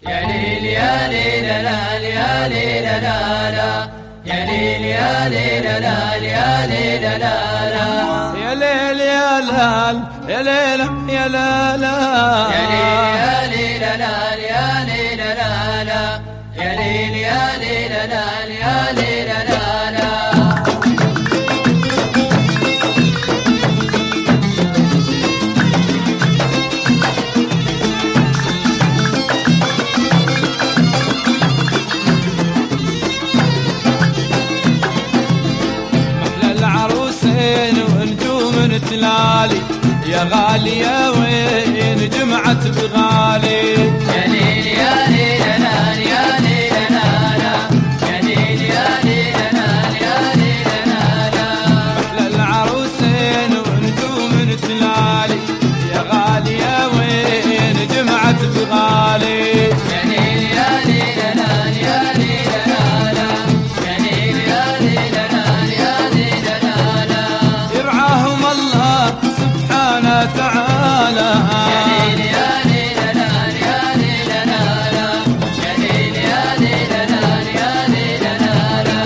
يا ليل يا ليل لا يا ليل لا لا يا ليل يا ليل لا يا ليل لا لا يا ليل يا لال يا ليل يا لا لا يا ليل يا ليل لا يا ليل لا لا يا ليل يا ليل لا يا ليل لا لا تلالي يا غالي يا وين جمعت بغالي يا ليل يا ليل لا يا ليل لا لا يا ليل يا ليل لا يا ليل لا لا محلى العروسين ونجوم تلالي يا غالي يا وين جمعت بغالي يا ليل يا ليل لا يا ليل لا لا يا ليل يا ليل لا يا ليل لا لا يرعاهم الله سبحانه تعالى يا ليل يا ليل لا يا ليل لا لا يا ليل يا ليل لا يا ليل لا لا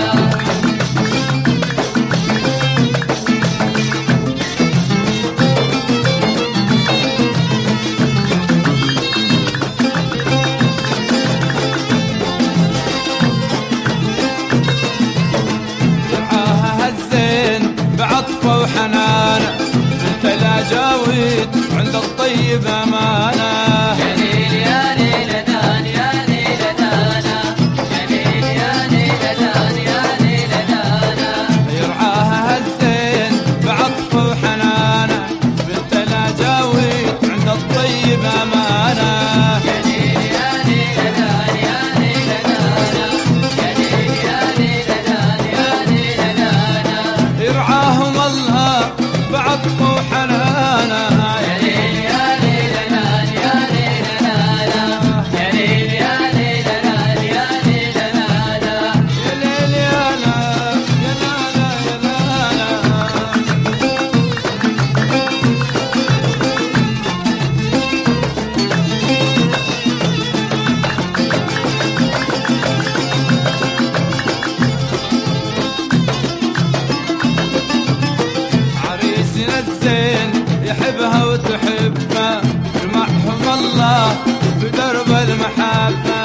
يرعاها هالزين بعطفه وحنانه بنت لا جاود عند الطيب امانه يا ليل يا ليل دان يا ليل دانا يا ليل يا ليل دان يا ليل دانا يرعاها هالزين بعطفه وحنانه بنت لا جاود عند الطيب امانه يا ليل يا ليل دان يا ليل دانا يا ليل يا ليل دان يا ليل دانا يرعاهم الله بعطفه وحنانه يا ليل يا ليل دان يا ليل دانا يا ليل يا ليل دان يا ليل دانا يا ليل يا لا يا لا لا يا لا لا عريسنا الزين يحبها وتحبه جمعهم الله بدرب المحبة